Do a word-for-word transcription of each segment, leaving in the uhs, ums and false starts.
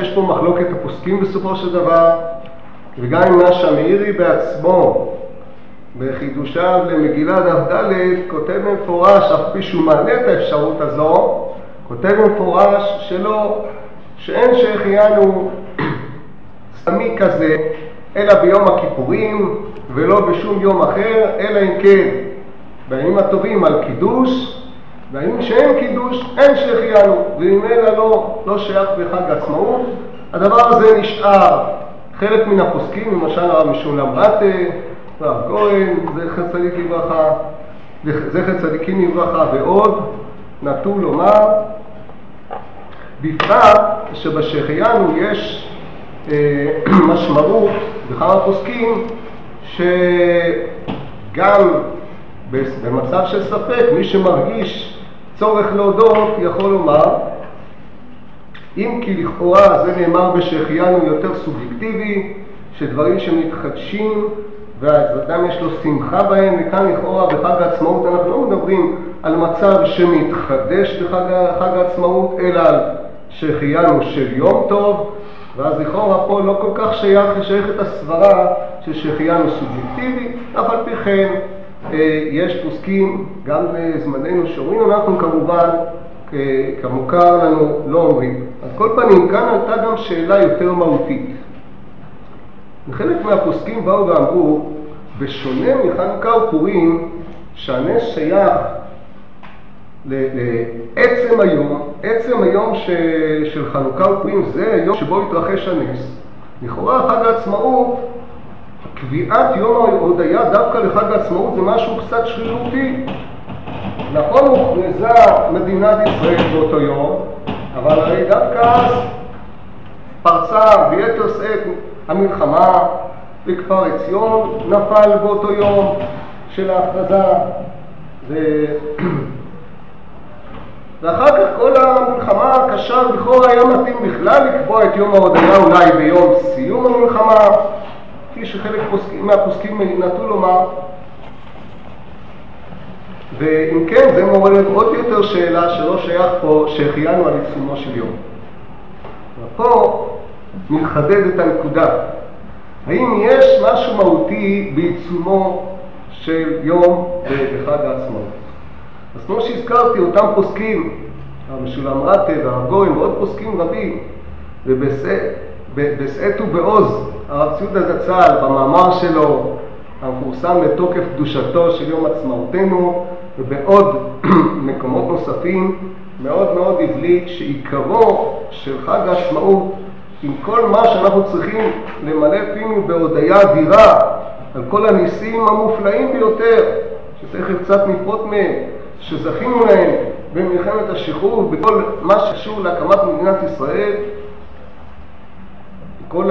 שיש פה מחלוקת הפוסקים בסופו של דבר, וגם אם נשא מאירי בעצמו בחידושיו למגילה דף ד' כותב במפורש, אף פי שהוא מעלה את האפשרות הזו, כותב במפורש שלא, שאין שהחיינו סמי כזה אלא ביום הכיפורים ולא בשום יום אחר, אלא אם כן בימים הטובים על קידוש, והאם שאין קידוש אין שהחיינו, ואם אלא לא, לא שייך בחג העצמאות. הדבר הזה נשאר חלק מן הפוסקים, למשל הרב משולם רטה, הרב כהן, זכר צדיק לברכה, זכר צדיקים לברכה ועוד, נטו לומר, בפרט שבשהחיינו יש אה, משמעות בכמה פוסקים שגם במצב של ספק מי שמרגיש צורך להודות יכול לומר, אם כי לכאורה זה נאמר בשהחיינו יותר סובייקטיבי, שדברים שמתחדשים והאדם יש לו שמחה בהם, וכאן לכאורה בחג העצמאות אנחנו לא מדברים על מצב שמתחדש בחג חג העצמאות, אלא על שהחיינו של יום טוב, ואז לכאורה פה לא כל כך שייך לשייך את הסברה של שהחיינו סובייקטיבי. אף על פי כן יש פוסקים גם בזמננו שאומרים, אנחנו כמובן כמוכר לנו לא אומרים. על כל פנים כאן עלתה גם שאלה יותר מהותית. וחלק מהפוסקים באו ואמרו, בשונה מחנוכה ופורים, שהנס שייך לעצם היום, עצם היום של, של חנוכה ופורים זה היום שבו התרחש הנס. לכאורה חג העצמאות, קביעת יום ההודיה דווקא לחג העצמאות זה משהו קצת שרירותי. נכון, הוכרזה מדינת ישראל באותו יום, אבל הרי דווקא אז פרצה ביתר שאת המלחמה, וכפר עציון נפל באותו יום של ההכרזה, ו... ואחר כך כל המלחמה הקשה לכאורה היה מתאים בכלל לקבוע את יום ההודיה אולי ביום סיום המלחמה, כפי שחלק פוסקים, מהפוסקים נטו לומר. ואם כן, זה מעורר עוד יותר שאלה שלא שייך פה שהחיינו על עיצומו של יום. ופה מחדד את הנקודה. האם יש משהו מהותי בעיצומו של יום בחג העצמאות? אז כמו שהזכרתי, אותם פוסקים, הרב משולם רטה והרב גורן ועוד פוסקים רבים, ובשאת ובעוז הרב ציודה זצ"ל במאמר שלו המפורסם לתוקף קדושתו של יום עצמאותנו, ובעוד מקומות נוספים מאוד מאוד הבליט שעיקרו של חג העצמאות, עם כל מה שאנחנו צריכים למלא פינו בהודיה אדירה על כל הניסים המופלאים ביותר, שתכף קצת נפרוט מהם, שזכינו להם במלחמת השחרור, בכל מה שקשור להקמת מדינת ישראל, כל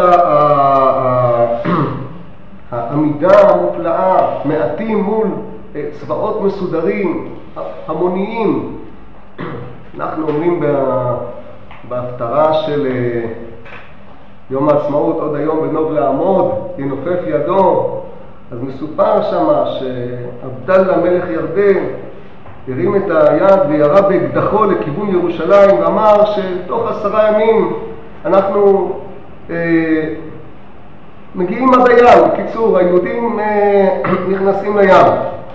העמידה המופלאה, מעטים מול צבאות מסודרים, המוניים. אנחנו אומרים בהפטרה של יום העצמאות, עוד היום בנוב לעמוד, ינופף ידו, אז מסופר שמה שעבדאללה מלך ירדן הרים את היד וירה באקדחו לכיוון ירושלים ואמר שתוך עשרה ימים אנחנו אה, מגיעים עד הים. בקיצור, היהודים אה, נכנסים לים.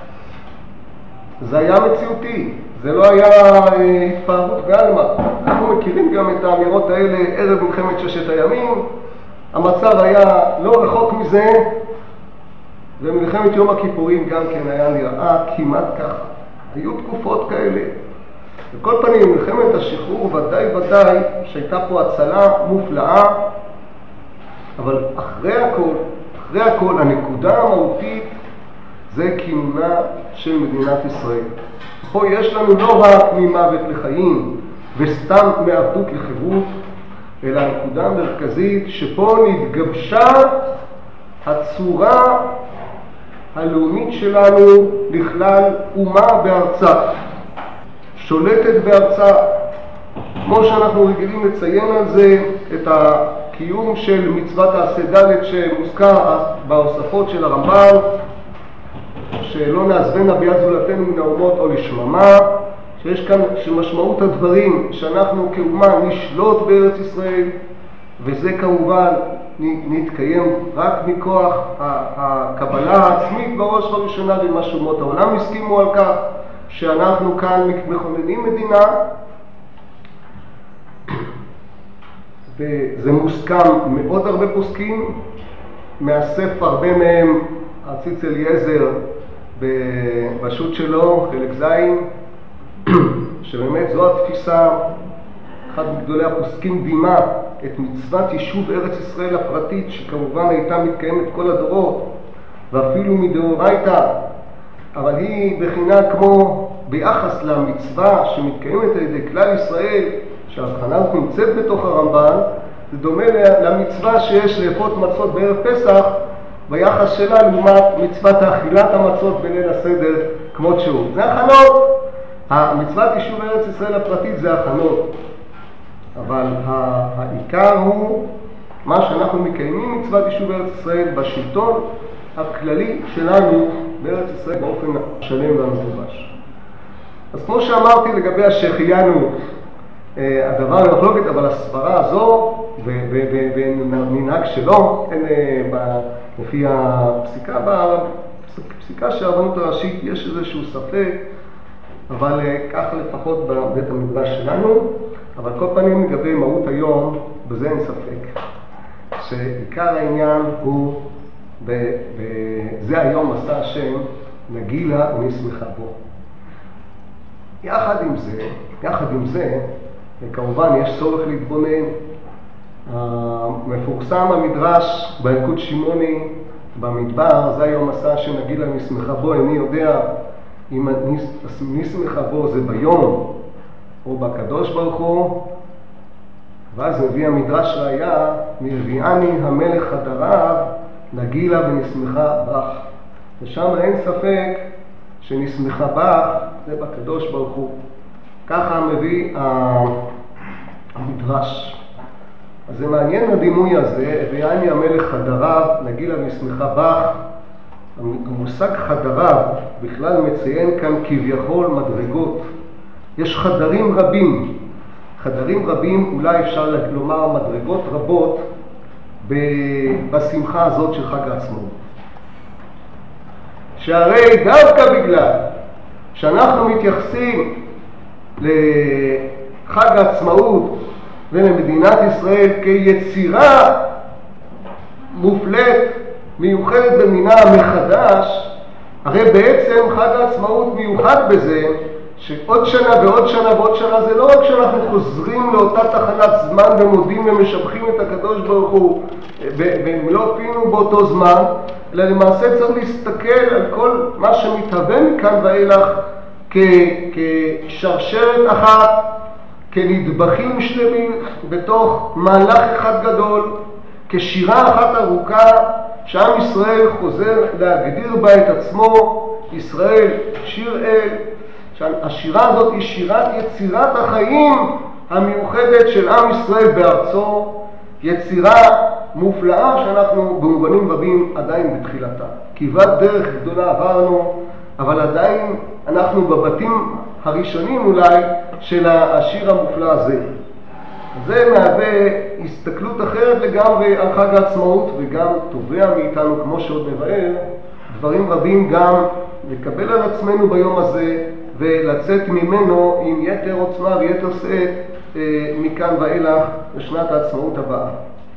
זה היה מציאותי, זה לא היה אה, התפארות בעלמא. אנחנו מכירים גם את האמירות האלה ערב מלחמת ששת הימים. המצב היה לא רחוק מזה, ומלחמת יום הכיפורים גם כן היה נראה כמעט ככה. היו תקופות כאלה. בכל פנים, מלחמת השחרור ודאי ודאי שהייתה פה הצלה מופלאה, אבל אחרי הכל, אחרי הכל, הנקודה המהותית זה כינונה של מדינת ישראל. פה יש לנו לא רק ממוות לחיים וסתם מעבדות לחירות, אלא הנקודה המרכזית שפה נתגבשה הצורה הלאומית שלנו לכלל אומה בארצה, שולטת בארצה, כמו שאנחנו רגילים לציין על זה את הקיום של מצוות העשה ד' שמוזכר בהוספות של הרמב"ן, שלא נעזבנה ביד זולתנו מן האומות או לשממה, שיש כאן שמשמעות הדברים שאנחנו כאומה נשלוט בארץ ישראל, וזה כמובן נתקיים רק מכוח הקבלה העצמית בראש ובראשונה, ומה אומות העולם הסכימו על כך שאנחנו כאן מכוננים מדינה, וזה מוסכם מאוד הרבה פוסקים מהספר, הרבה מהם הציץ אליעזר בשו"ת שלו, חלק זין, שבאמת זו התפיסה, אחד מגדולי הפוסקים דימה את מצוות יישוב ארץ ישראל הפרטית, שכמובן הייתה מתקיימת כל הדורות ואפילו מדאורייתא, אבל היא בחינה כמו ביחס למצווה שמתקיימת על ידי כלל ישראל, שההבחנה הזאת נמצאת בתוך הרמב"ן, זה דומה למצווה שיש לאפות מצות בערב פסח ביחס שלה לעומת מצוות האכילת המצות בליל הסדר כמות שהוא. זה הכנות. המצוות יישוב ארץ ישראל הפרטית זה הכנות, אבל העיקר הוא מה שאנחנו מקיימים מצוות יישוב ארץ ישראל בשלטון הכללי שלנו בארץ ישראל באופן שלם והמפורש. אז כמו שאמרתי לגבי השחיינו, הדבר למחלוקת, אבל הסברה הזו ומנהג שלו, אין לפי הפסיקה, בפסיקה של הרבנות הראשית יש איזשהו ספק, אבל כך לפחות בבית המדרש שלנו. אבל כל פנים לגבי מהות היום, בזה אין ספק, שעיקר העניין הוא, זה היום עשה השם, נגילה ונשמחה בו. יחד עם זה, יחד עם זה, וכמובן יש צורך להתבונן. מפורסם המדרש בילקוט שמעוני במדבר, זה היום עשה השם נגילה ונשמחה בו. איני יודע אם נשמחה בו זה ביום או בקדוש ברוך הוא, ואז מביא המדרש ראיה, מביאני המלך חדריו נגילה ונשמחה בך. ושם אין ספק שנשמחה בך זה בקדוש ברוך הוא. ככה מביא המדרש. אז זה מעניין הדימוי הזה, הביאני המלך חדריו נגילה ונשמחה בך. המושג חדריו בכלל מציין כאן כביכול מדרגות. יש חדרים רבים, חדרים רבים, אולי אפשר לומר מדרגות רבות בשמחה הזאת של חג העצמאות. שהרי דווקא בגלל שאנחנו מתייחסים לחג העצמאות ולמדינת ישראל כיצירה מופלית, מיוחדת במינה מחדש, הרי בעצם חג העצמאות מיוחד בזה שעוד שנה ועוד שנה ועוד שנה, זה לא רק שאנחנו חוזרים לאותה תחנת זמן ומודים ומשבחים את הקדוש ברוך הוא במלוא פינו באותו זמן, אלא למעשה צריך להסתכל על כל מה שמתהווה מכאן ואילך כשרשרת אחת, כנדבכים שלמים בתוך מהלך אחד גדול, כשירה אחת ארוכה שעם ישראל חוזר להגדיר בה את עצמו, ישראל שיר אל. השירה הזאת היא שירת יצירת החיים המיוחדת של עם ישראל בארצו, יצירה מופלאה שאנחנו במובנים רבים עדיין בתחילתה. כברת דרך גדולה עברנו, אבל עדיין אנחנו בבתים הראשונים אולי של השיר המופלא הזה. זה מהווה הסתכלות אחרת לגמרי על חג העצמאות, וגם תובע מאיתנו, כמו שעוד נבהר, דברים רבים גם לקבל על עצמנו ביום הזה ולצאת ממנו עם יתר עוצמה ויתר שאת אה, מכאן ואילך לשנת העצמאות הבאה.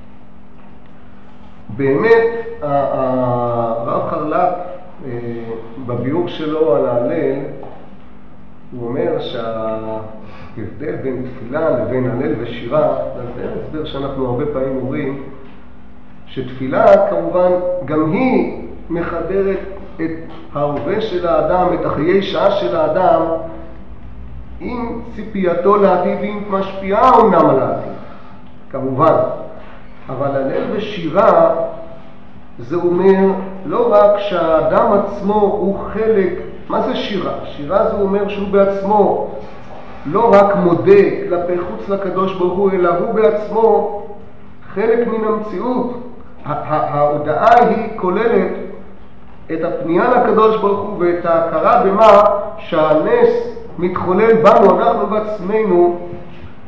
באמת הרב חרל"פ אה, בביאור שלו על ההלל הוא אומר שההבדל בין תפילה לבין הלל ושירה, זה הסבר שאנחנו הרבה פעמים אומרים, שתפילה כמובן גם היא מחברת את ההווה של האדם, את החיי שעה של האדם, עם ציפייתו לעתיד, עם משפיעה אומנם על העתיד, כמובן. אבל הלל ושירה זה אומר לא רק שהאדם עצמו הוא חלק. מה זה שירה? שירה זה אומר שהוא בעצמו לא רק מודה כלפי חוץ לקדוש ברוך הוא, אלא הוא בעצמו חלק מן המציאות. ההודעה היא כוללת את הפנייה לקדוש ברוך הוא ואת ההכרה במה שהנס מתחולל בנו, אנחנו בעצמנו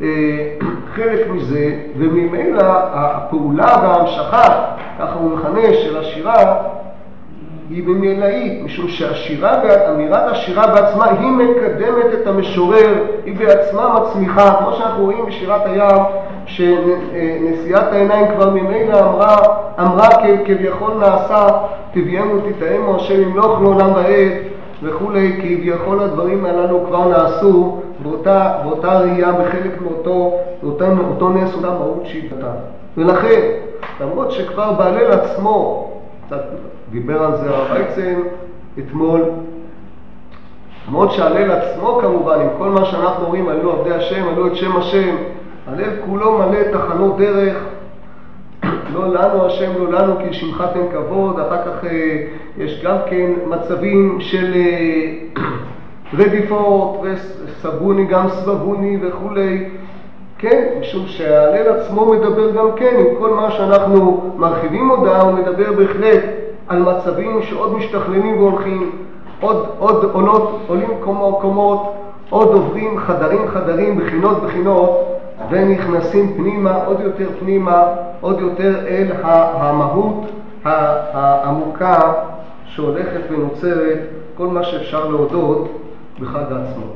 חלק מזה, וממילא הפעולה וההמשכה, ככה הוא מכנה, של השירה, היא במילאית, משום שהשירה, אמירת השירה בעצמה, היא מקדמת את המשורר, היא בעצמה מצמיחה, כמו שאנחנו רואים בשירת הים, שנשיאת העיניים כבר ממילא אמרה, אמרה כביכול נעשה, תביאנו תתאמו השם ימלוך לעולם ועד, וכולי, כביכול הדברים הללו כבר נעשו, באותה, באותה ראייה בחלק מאותו, אותו, אותו נס, אותה מהות שהתבטאה. ולכן, למרות שכבר בהלל עצמו, קצת דיבר על זה הרב ויצן אתמול, למרות שההלל עצמו כמובן, עם כל מה שאנחנו רואים, עלו עבדי השם, עלו את שם השם, הלל כולו מלא תחנות דרך, לא לנו השם, לא לנו, כי שמך תן כבוד. אחר כך אה, יש גם כן מצבים של אה, רדיפות, וסבוני גם סבבוני וכולי. כן, משום שההלל עצמו מדבר גם כן, עם כל מה שאנחנו מרחיבים הודעה, הוא מדבר בהחלט על מצבים שעוד משתכללים והולכים, עוד, עוד עולות, עולים קומות, קומות, עוד עוברים חדרים חדרים, בחינות בחינות, ונכנסים פנימה, עוד יותר פנימה, עוד יותר אל המהות העמוקה שהולכת ונוצרת, כל מה שאפשר להודות בחג העצמאות.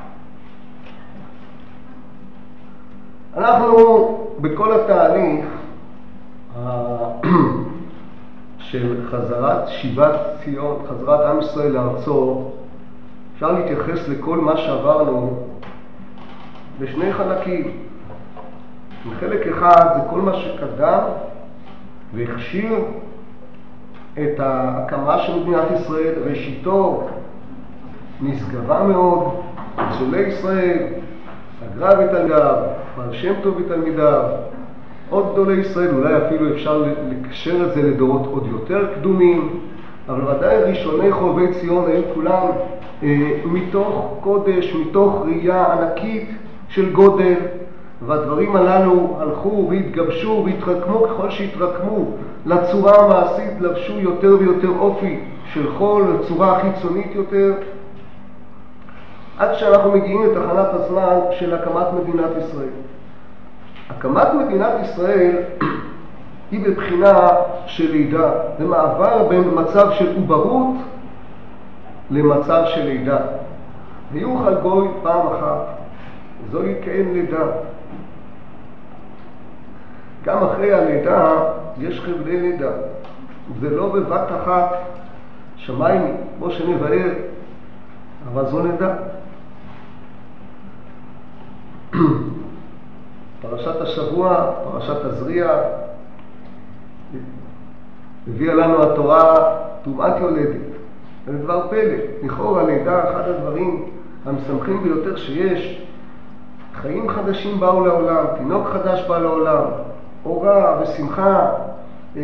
אנחנו בכל התהליך של חזרת שיבת ציון, חזרת עם ישראל לארצו, אפשר להתייחס לכל מה שעברנו בשני חלקים. חלק אחד זה כל מה שקדם והכשיר את ההקמה של מדינת ישראל, ראשיתו נשגבה מאוד, גדולי ישראל, הגר"א ותלמידיו, בעל שם טוב ותלמידיו, עוד גדולי ישראל, אולי אפילו אפשר לקשר את זה לדורות עוד יותר קדומים, אבל ודאי ראשוני חובבי ציון היו כולם אה, מתוך קודש, מתוך ראייה ענקית של גודל, והדברים הללו הלכו והתגבשו והתרקמו. ככל שהתרקמו לצורה המעשית, לבשו יותר ויותר אופי של חול, לצורה חיצונית יותר, עד שאנחנו מגיעים לתחנת הזמן של הקמת מדינת ישראל. הקמת מדינת ישראל היא בבחינה של לידה, זה מעבר בין מצב של עוברות למצב של לידה. ויוכל גוי פעם אחת, זוהי כאין לידה. גם אחרי הלידה יש חבלי לידה, זה לא בבת אחת שמיים כמו שנבהר, אבל זו לידה. פרשת השבוע, פרשת תזריע, הביאה לנו התורה טומאת יולדת. זה דבר פלא, לכאורה לידה אחד הדברים המשמחים ביותר שיש. חיים חדשים באו לעולם, תינוק חדש בא לעולם, אורה ושמחה, אה,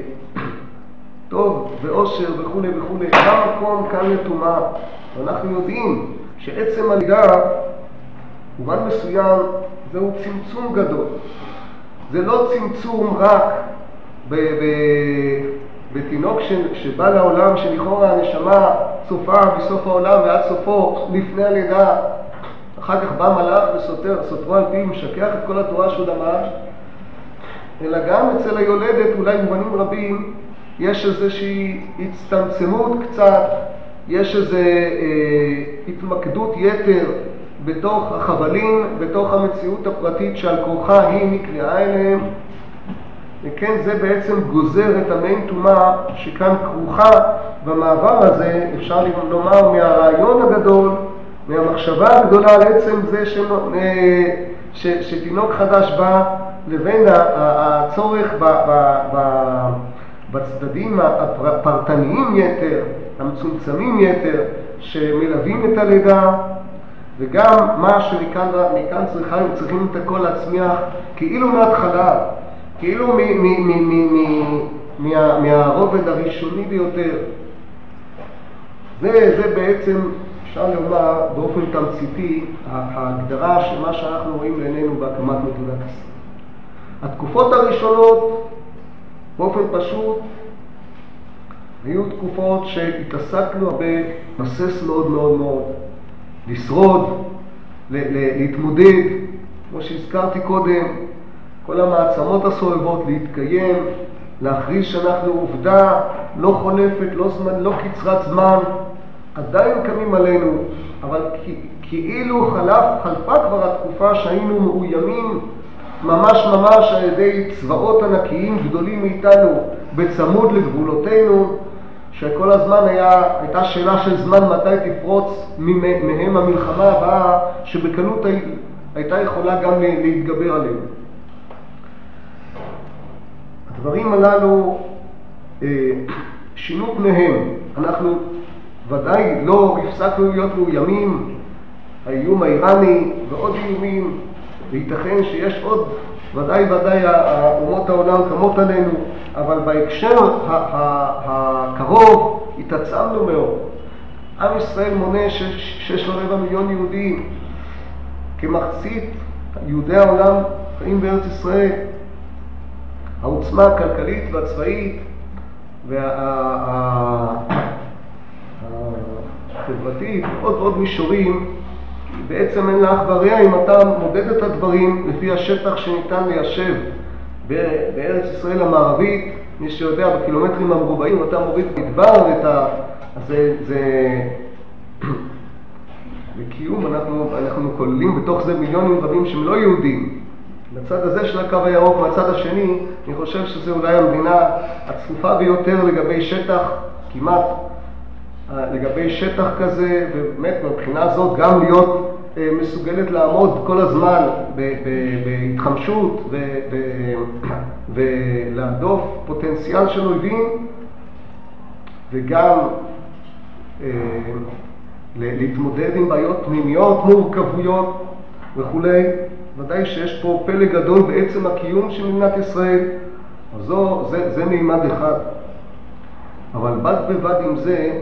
טוב ואושר וכו' וכו'. גם מקום כאן לטומאה. ואנחנו יודעים שעצם הלידה במובן מסוים זהו צמצום גדול. זה לא צמצום רק ב- ב- בתינוק ש- שבא לעולם, שלכאורה הנשמה צופה בסוף העולם ועד סופו לפני הלידה, אחר כך בא מלאך וסותר, סותרו על פיו, משכח את כל התורה שהוא למד, אלא גם אצל היולדת, אולי במובנים רבים, יש איזושהי הצטמצמות קצת, יש איזו אה, התמקדות יתר בתוך החבלים, בתוך המציאות הפרטית שעל כורחה היא נקלעה אליהם, וכן זה בעצם גוזר את המין טומאה שכאן כרוכה במעבר הזה, אפשר לומר מהרעיון הגדול, מהמחשבה הגדולה על עצם זה ש... ש... שתינוק חדש בא, לבין הצורך ב... ב... ב... בצדדים הפרטניים יתר, המצומצמים יתר, שמלווים את הלידה, וגם מה שמכאן מכאן צריכים, צריכים את הכל להצמיח כאילו מההתחלה, כאילו מ, מ, מ, מ, מ, מה, מהרובד הראשוני ביותר. זה, זה בעצם אפשר לומר באופן תמציתי ההגדרה של מה שאנחנו רואים לעינינו בהקמת מדינת ישראל. התקופות הראשונות באופן פשוט היו תקופות שהתעסקנו הרבה בסס מאוד מאוד מאוד, לשרוד, להתמודד, כמו שהזכרתי קודם, כל המעצמות הסובבות להתקיים, להכריז שאנחנו עובדה לא חולפת, לא זמן, לא קצרת זמן, עדיין קמים עלינו, אבל כאילו חלף, חלפה כבר התקופה שהיינו מאוימים ממש ממש על ידי צבאות ענקיים גדולים מאיתנו בצמוד לגבולותינו, שכל הזמן היה, הייתה שאלה של זמן מתי תפרוץ מהם המלחמה הבאה, שבקלות הייתה יכולה גם להתגבר עליהם. הדברים הללו שינו פניהם. אנחנו ודאי לא הפסקנו להיות מאוימים, האיום האיראני ועוד איומים, וייתכן שיש עוד, ודאי ודאי אומות העולם קמות עלינו, אבל בהקשר הקרוב התעצמנו מאוד. עם ישראל מונה שש ורבע מיליון יהודים, כמחצית יהודי העולם חיים בארץ ישראל. העוצמה הכלכלית והצבאית והחברתית ועוד ועוד מישורים בעצם אין לך ורע אם אתה מודד את הדברים לפי השטח שניתן ליישב בארץ ישראל המערבית. מי שיודע, בקילומטרים המרובעים אתה מוריד מדבר את ה... אז זה... זה... בקיום אנחנו, אנחנו כוללים בתוך זה מיליונים רבים שהם לא יהודים. בצד הזה של הקו הירוק, מהצד השני, אני חושב שזה אולי המדינה הצפופה ביותר לגבי שטח, כמעט לגבי שטח כזה, ובאמת מבחינה זאת גם להיות אה, מסוגלת לעמוד כל הזמן בהתחמשות ולהדוף פוטנציאל של אויבים, וגם אה, להתמודד עם בעיות פנימיות, מורכבויות וכולי. ודאי שיש פה פלא גדול בעצם הקיום של מדינת ישראל, אז זו, זה, זה מימד אחד. אבל בד בבד עם זה,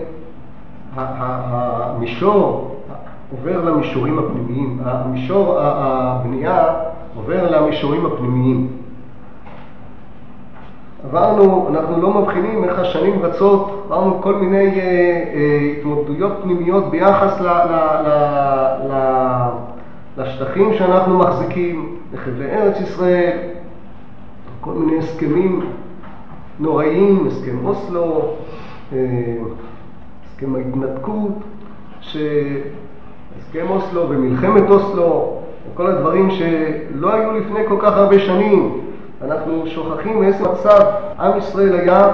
המישור עובר למישורים הפנימיים, המישור הבנייה עובר למישורים הפנימיים. עברנו, אנחנו לא מבחינים איך השנים רצות, עברנו כל מיני אה, אה, התמודדויות פנימיות ביחס ל... ל, ל, ל לשטחים שאנחנו מחזיקים, לחבלי ארץ ישראל, כל מיני הסכמים נוראיים, הסכם אוסלו, הסכם ההתנתקות, הסכם אוסלו ומלחמת אוסלו, וכל הדברים שלא היו לפני כל כך הרבה שנים. אנחנו שוכחים מאיזה מצב עם ישראל היה,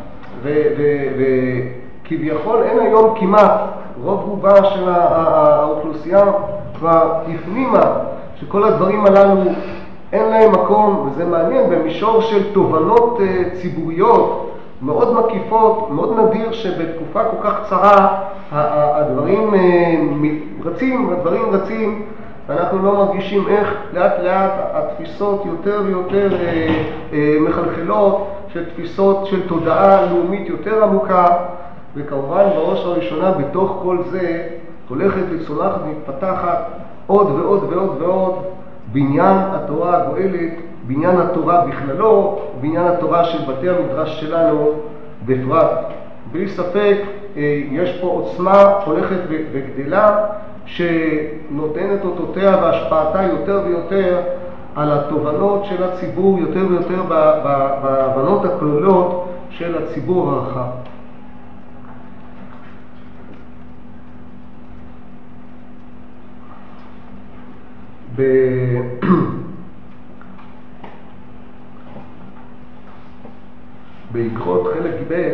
וכביכול אין היום כמעט, רוב רובה של האוכלוסייה כבר הפנימה שכל הדברים הללו אין להם מקום, וזה מעניין במישור של תובנות ציבוריות מאוד מקיפות. מאוד נדיר שבתקופה כל כך קצרה הדברים רצים, הדברים רצים, ואנחנו לא מרגישים איך לאט לאט התפיסות יותר ויותר מחלחלות, של תפיסות של תודעה לאומית יותר עמוקה. וכמובן בראש הראשונה בתוך כל זה הולכת וצומחת ומתפתחת עוד ועוד ועוד ועוד בניין התורה הגואלת, בניין התורה בכללו, בניין התורה של בתי המדרש שלנו בפרט. בלי ספק יש פה עוצמה הולכת וגדלה שנותנת אותותיה והשפעתה יותר ויותר על התובנות של הציבור, יותר ויותר בהבנות הכללות של הציבור הרחב. ב... באגרות חלק ב'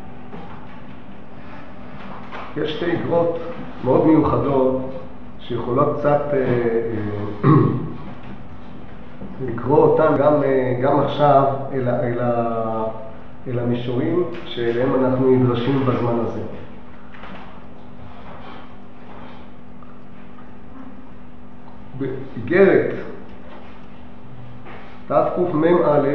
יש שתי אגרות מאוד מיוחדות שיכולות קצת אה, אה, לקרוא אותן גם, אה, גם עכשיו אל, אל, אל המישורים שאליהם אנחנו נדרשים בזמן הזה. באיגרת תקמ"א,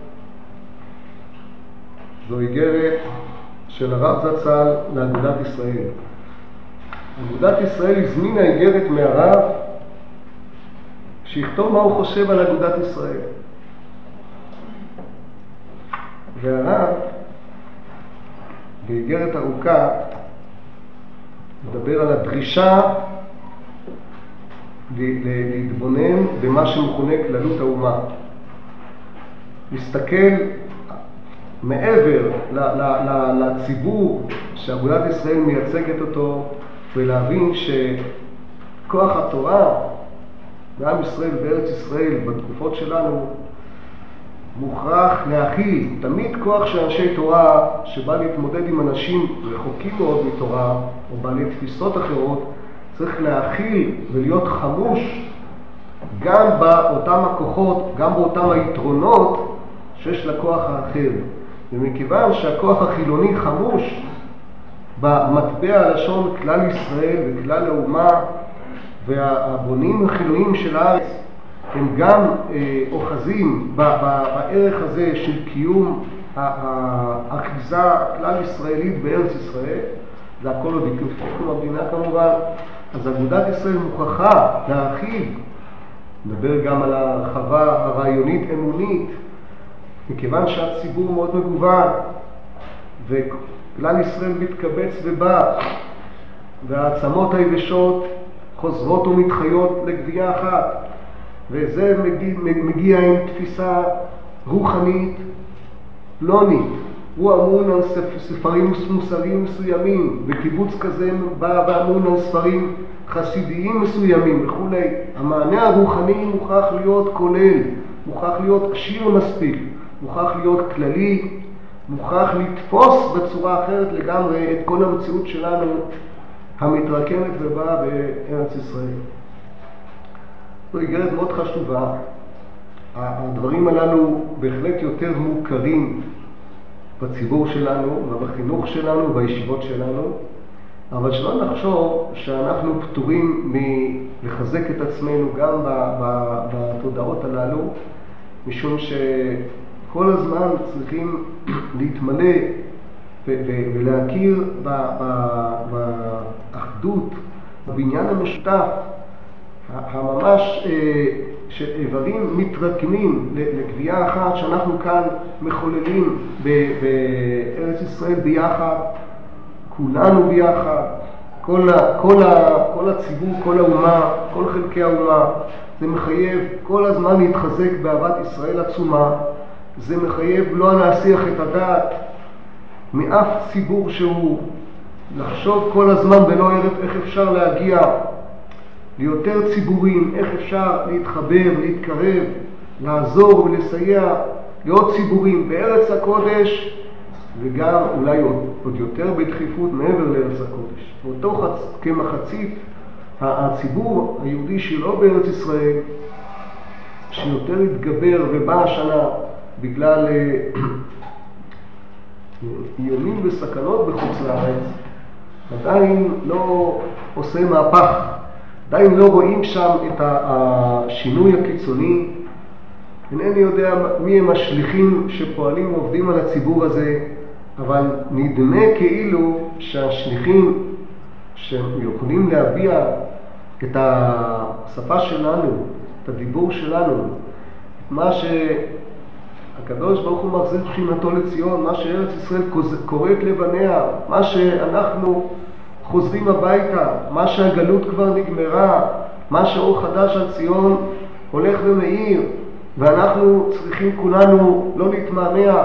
זו איגרת של הרב זצ"ל לאגודת ישראל. אגודת ישראל הזמינה איגרת מהרב שיכתוב מה הוא חושב על אגודת ישראל. והרב באיגרת ארוכה מדבר על הדרישה להתבונן במה שמכונה כללות האומה. להסתכל מעבר לציבור שאגודת ישראל מייצגת אותו, ולהבין שכוח התורה בעם ישראל בארץ ישראל בתקופות שלנו מוכרח להכיל. תמיד כוח של אנשי תורה שבא להתמודד עם אנשים רחוקים מאוד מתורה או בעלי תפיסות אחרות, צריך להכיל ולהיות חמוש גם באותם הכוחות, גם באותם היתרונות שיש לכוח האחר. ומכיוון שהכוח החילוני חמוש במטבע הלשון כלל ישראל וכלל האומה, והבונים החילוניים של הארץ הם גם אה, אוחזים בערך הזה של קיום האחיזה כלל ישראלית בארץ ישראל, זה הכל עוד יקום המדינה כמובן, אז אגודת ישראל מוכרחה להרחיב, נדבר גם על הרחבה הרעיונית אמונית, מכיוון שהציבור מאוד מגוון וכלל ישראל מתקבץ ובא, והעצמות היבשות חוזרות ומתחיות לגבייה אחת, וזה מגיע, מגיע עם תפיסה רוחנית פלונית. הוא אמון על ספרים מוסריים מסוימים, וקיבוץ כזה בא ואמון על ספרים חסידיים מסוימים וכו'. המענה הרוחני מוכרח להיות כולל, מוכרח להיות עשיר מספיק, מוכרח להיות כללי, מוכרח לתפוס בצורה אחרת לגמרי את כל המציאות שלנו המתרקמת ובאה בארץ ישראל. זו איגרת מאוד חשובה. הדברים הללו בהחלט יותר מוכרים בציבור שלנו ובחינוך שלנו ובישיבות שלנו, אבל שלא נחשוב שאנחנו פטורים מלחזק את עצמנו גם בתודעות הללו, משום שכל הזמן צריכים להתמלא ולהכיר באחדות, בבניין המשותף, הממש שאיברים מתרקמים לגבייה אחת שאנחנו כאן מחוללים בארץ ישראל ביחד, כולנו ביחד, כל, כל, כל הציבור, כל האומה, כל חלקי האומה. זה מחייב כל הזמן להתחזק באהבת ישראל עצומה, זה מחייב לא להסיח את הדעת מאף ציבור שהוא, לחשוב כל הזמן בלא הרף איך אפשר להגיע ליותר ציבורים, איך אפשר להתחבר, להתקרב, לעזור ולסייע לעוד ציבורים בארץ הקודש, וגם אולי עוד, עוד יותר בדחיפות מעבר לארץ הקודש. ואותו חצ... כמחצית הציבור היהודי שלא בארץ ישראל, שיותר התגבר ובא השנה בגלל איומים וסכנות בחוץ לארץ, עדיין לא עושה מהפך, עדיין לא רואים שם את השינוי הקיצוני. אינני יודע מי הם השליחים שפועלים ועובדים על הציבור הזה, אבל נדמה כאילו שהשליחים שיכולים להביע את השפה שלנו, את הדיבור שלנו, את מה שהקדוש ברוך הוא מחזיר שכינתו לציון, מה שארץ ישראל קוראת לבניה, מה שאנחנו חוזרים הביתה, מה שהגלות כבר נגמרה, מה שאור חדש על ציון הולך ומאיר, ואנחנו צריכים כולנו לא להתמהמה,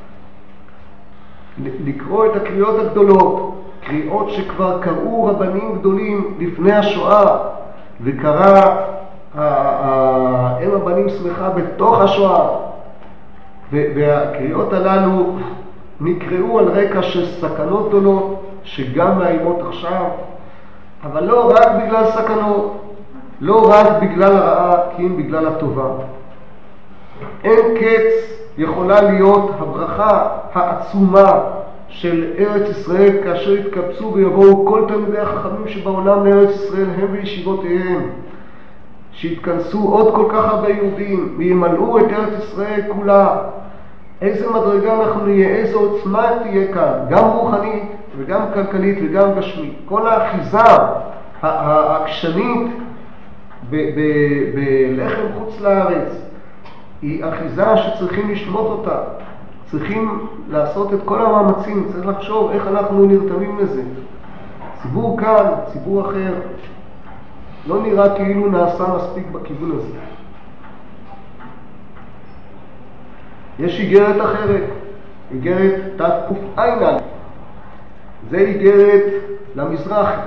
לקרוא את הקריאות הגדולות, קריאות שכבר קראו רבנים גדולים לפני השואה, וקרא אם הבנים שמחה בתוך השואה, והקריאות הללו נקראו על רקע של סכנות גדולות שגם מאיימות עכשיו, אבל לא רק בגלל סכנות, לא רק בגלל הרעה, כי אם בגלל הטובה. אין קץ יכולה להיות הברכה העצומה של ארץ ישראל כאשר יתקבצו ויבואו כל תלמידי החכמים שבעולם לארץ ישראל הם וישיבותיהם, שיתכנסו עוד כל כך הרבה יהודים וימלאו את ארץ ישראל כולה. איזה מדרגה אנחנו נהיה, איזו עוצמה תהיה כאן, גם רוחנית וגם כלכלית וגם גשמית. כל האחיזה העקשנית בלחם חוץ לארץ היא אחיזה שצריכים לשמות אותה, צריכים לעשות את כל המאמצים, צריך לחשוב איך אנחנו נרתמים לזה. ציבור כאן, ציבור אחר, לא נראה כאילו נעשה מספיק בכיוון הזה. יש איגרת אחרת, איגרת תק"ע, זה איגרת למזרחי,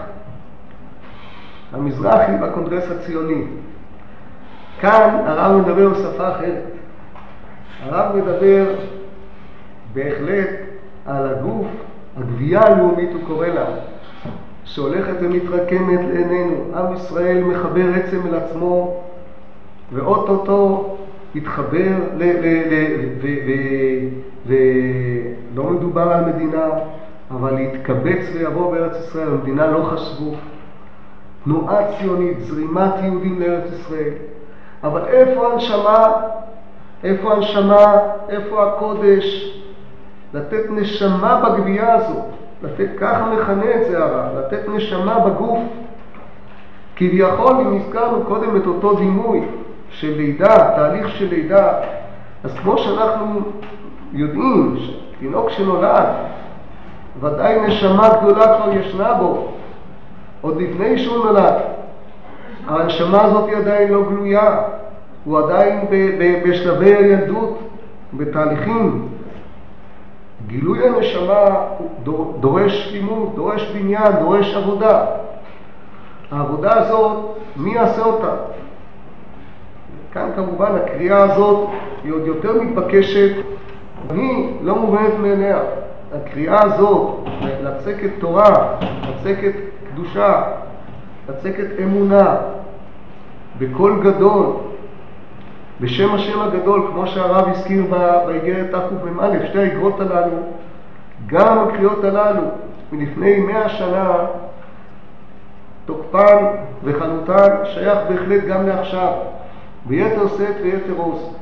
המזרחי בקונגרס הציוני. כאן הרב מדבר בשפה אחרת. הרב מדבר בהחלט על הגוף, הגבייה הלאומית הוא קורא לה, שהולכת ומתרקמת לעינינו. עם ישראל מחבר עצם אל עצמו, ואוטוטו יתחבר, ל, ל, ל, ו, ו, ו, לא מדובר על מדינה, אבל להתקבץ ויבוא בארץ ישראל. המדינה לא חשבו, תנועה ציונית, זרימת יהודים לארץ ישראל. אבל איפה הנשמה? איפה הנשמה? איפה הקודש? לתת נשמה בגבייה הזאת, לתת, ככה מכנה את זה הרב, לתת נשמה בגוף. כביכול, אם הזכרנו קודם את אותו דימוי של לידה, תהליך של לידה, אז כמו שאנחנו יודעים שתינוק שנולד, ודאי נשמה גדולה כבר ישנה בו, עוד לפני שהוא נולד. הנשמה הזאת היא עדיין לא גלויה, הוא עדיין ב- ב- בשלבי הילדות, בתהליכים. גילוי הנשמה דורש לימוד, דורש בניין, דורש עבודה. העבודה הזאת, מי יעשה אותה? כאן כמובן הקריאה הזאת היא עוד יותר מתבקשת, היא לא מובנת מעיניה. הקריאה הזאת, לצקת תורה, לצקת קדושה, לצקת אמונה, בקול גדול, בשם השם הגדול, כמו שהרב הזכיר באיגרת תק"ע, שתי האיגרות הללו, גם הקריאות הללו מלפני מאה שנה, תוקפן וחלוטן שייך בהחלט גם לעכשיו, ביתר שאת ויתר עוז.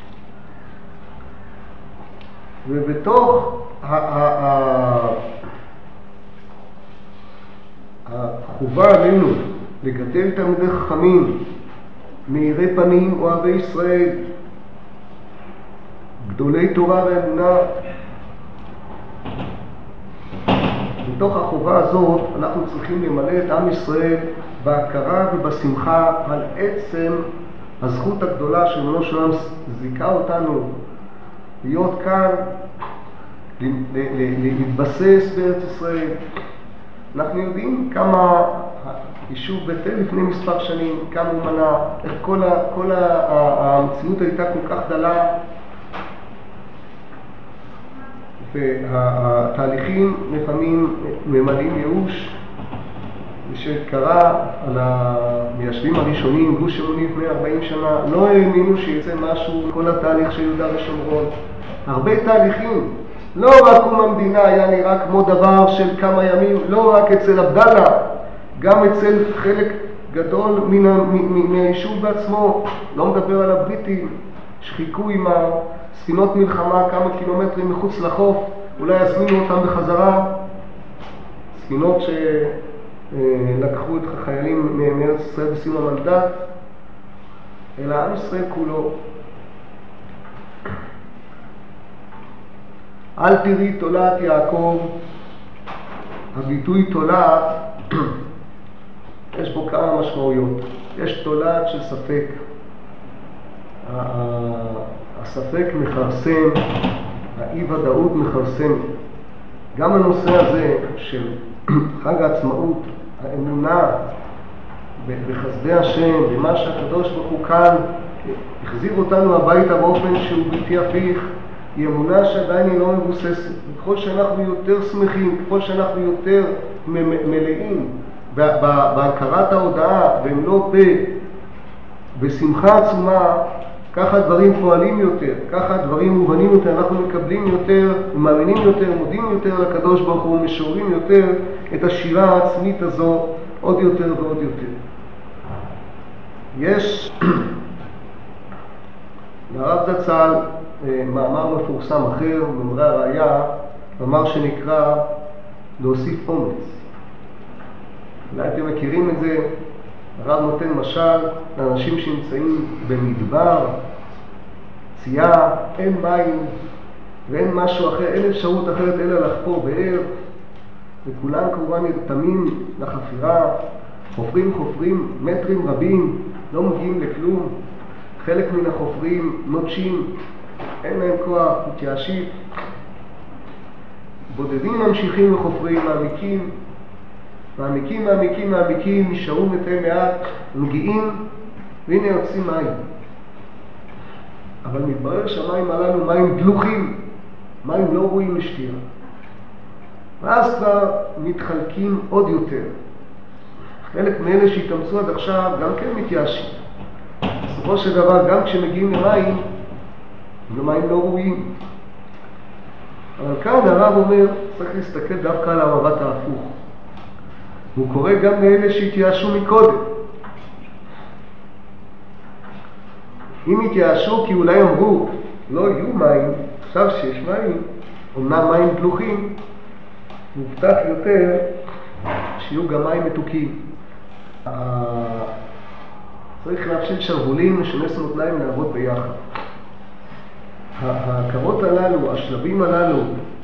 ובתוך החובה עלינו לגדל תלמידי חכמים, מאירי פנים אוהבי ישראל, גדולי תורה ואמונה, בתוך החובה הזאת אנחנו צריכים למלא את עם ישראל בהכרה ובשמחה על עצם הזכות הגדולה שריבונו של עולם זיכה אותנו להיות כאן, להתבסס בארץ ישראל. אנחנו יודעים כמה יישוב בית אל לפני מספר שנים, כמה הוא מנע, איך כל, ה, כל ה, המציאות הייתה כל כך דלה, והתהליכים לפעמים ממלאים ייאוש. שקרה על המיישבים הראשונים, גוש אמונים לפני ארבעים שנה, לא האמינו שיצא משהו, כל התהליך של יהודה ושומרון. הרבה תהליכים, לא רק קום המדינה היה נראה כמו דבר של כמה ימים, לא רק אצל עבדאללה, גם אצל חלק גדול מהיישוב בעצמו. לא מדבר על הבריטים שחיכו עם הספינות מלחמה כמה קילומטרים מחוץ לחוף, אולי יזמינו אותם בחזרה, ספינות שלקחו את החיילים מארץ ישראל בסיום המנדט, אלא עם ישראל כולו. אל תראי תולעת יעקב, הביטוי תולעת יש בו כמה משמעויות. יש תולעת של ספק, הספק מחרסם, האי ודאות מחרסם. גם הנושא הזה של חג העצמאות, האמונה בחסדי השם, במה שהקדוש ברוך הוא כאן החזיר אותנו הביתה באופן שהוא בלתי הפיך, היא אמונה שעדיין היא לא מבוססת. ככל שאנחנו יותר שמחים, ככל שאנחנו יותר מלאים בהכרת ההודעה והם לא פה, בשמחה עצומה, ככה דברים פועלים יותר, ככה דברים מובנים יותר, אנחנו מקבלים יותר, מאמינים יותר, מודים יותר לקדוש ברוך הוא, משוררים יותר את השירה העצמית הזו עוד יותר ועוד יותר. יש לרב זצ"ל מאמר מפורסם אחר, במאמרי הראייה, מאמר שנקרא להוסיף אומץ. אולי אתם מכירים את זה, הרב נותן משל לאנשים שנמצאים במדבר, צייה, אין מים ואין משהו אחר, אין אפשרות אחרת אלא לחפור באר, וכולם כמובן נרתמים לחפירה, חופרים חופרים מטרים רבים, לא מגיעים לכלום. חלק מן החופרים נוטשים, אין להם כוח, מתייאשים. בודדים ממשיכים וחופרים, מעמיקים, מעמיקים, מעמיקים, מעמיקים, נשארו מתי מעט, מגיעים, והנה יוצאים מים. אבל מתברר שהמים הללו מים דלוחים, מים לא ראויים לשתייה. ואז כבר מתחלקים עוד יותר. חלק מאלה שהתאמצו עד עכשיו גם כן מתייאשים. בסופו של דבר, גם כשמגיעים למים, הם מים לא ראויים. אבל כאן הרב אומר, צריך להסתכל דווקא על המבט ההפוך. הוא קורא גם לאלה שהתייאשו מקודם. אם התייאשו כי אולי אמרו, לא יהיו מים, עכשיו שיש מים, אומנם מים דלוחים, מובטח יותר שיהיו גם מים מתוקים. צריך להפשיל שרוולים, לשנס מותניים לעבוד ביחד. ההכרות הללו, השלבים הללו,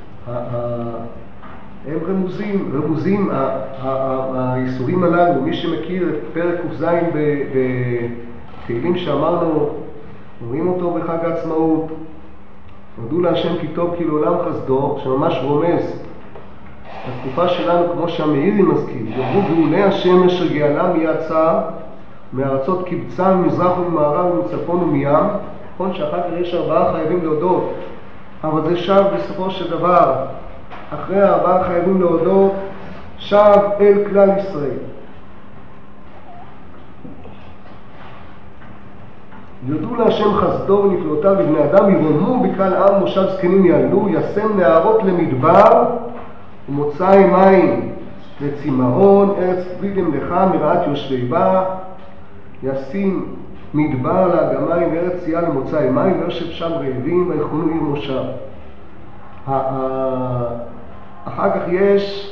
הם רמוזים, רמוזים, האיסורים הללו. מי שמכיר את פרק ק"ז בתהילים שאמרנו, רואים אותו בחג העצמאות, הודו להשם כי טוב כי לעולם חסדו, שממש רומז התקופה שלנו, כמו שהמאירי מזכיר, יאמרו גאולי השם אשר גאלה מיצר, מארצות קבצה, ממזרח וממערב ומצפון ומים. נכון שאחר כך יש ארבעה חייבים להודות, אבל זה שב בסופו של דבר, אחרי ארבעה חייבים להודות, שב אל כלל ישראל. יודו להשם חסדו ונפלאותיו לבני אדם, ירוממו בקהל עם מושב זקנים יעלו, ישם נהרות למדבר ומוצאי מים לצמאון, ארץ פרי למלאכה מרעת יושבי בה, ישים מדבר לאגמים וארץ צייה למוצאי מים, ויושב שם רעבים ויכונו עיר מושב. אחר כך יש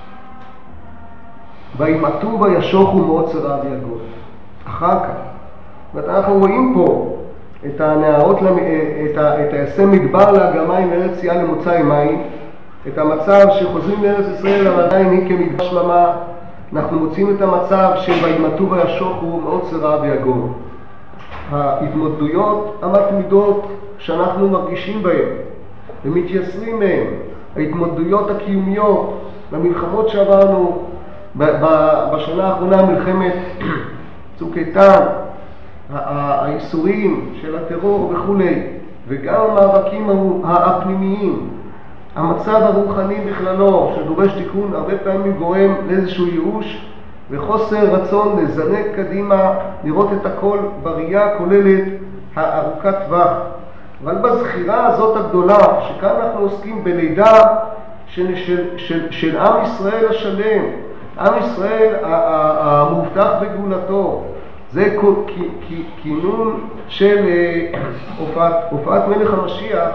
וימעטו וישוחו מעוצר אבי הגוי. אחר כך אנחנו רואים פה את הנהרות, את הישם מדבר לאגמים וארץ צייה למוצאי מים, את המצב שחוזרים לארץ ישראל אבל עדיין היא כמדבר שלמה. אנחנו מוצאים את המצב של וימעטו וישוחו מעוצר אבי הגוי. ההתמודדויות המתמידות שאנחנו מרגישים בהן ומתייסרים מהן, ההתמודדויות הקיומיות, במלחמות שעברנו בשנה האחרונה, מלחמת צוק איתן, האיסורים של הטרור וכו', וגם המאבקים הפנימיים, המצב הרוחני בכללו שדורש תיקון הרבה פעמים גורם לאיזשהו ייאוש וחוסר רצון לזנק קדימה, לראות את הכל בראייה הכוללת הארוכת טווח. אבל בזכירה הזאת הגדולה, שכאן אנחנו עוסקים בלידה של, של, של, של עם ישראל השלם, עם ישראל המובטח בגאולתו, זה כינון של הופעת, הופעת מלך המשיח.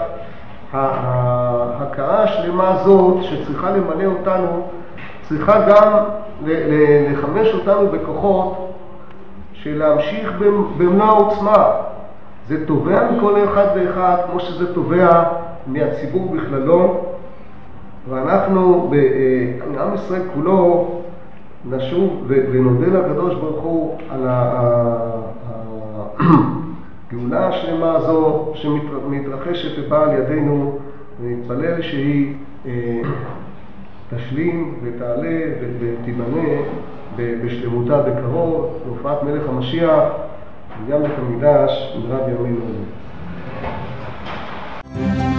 ההכרה השלמה הזאת שצריכה למלא אותנו, צריכה גם לחמש אותנו בכוחות של להמשיך במלוא העוצמה. זה תובע מכל אחד ואחד, כמו שזה תובע מהציבור בכללו, ואנחנו בעם ישראל כולו נשוב ונודה לקדוש ברוך הוא על הגאולה השלמה הזו שמתרחשת ובאה על ידינו, ונתפלל שהיא תשלים ותעלה ותיבנה בשלמותה בקרוב, להופעת מלך המשיח וגם בית המקדש במהרה בימינו.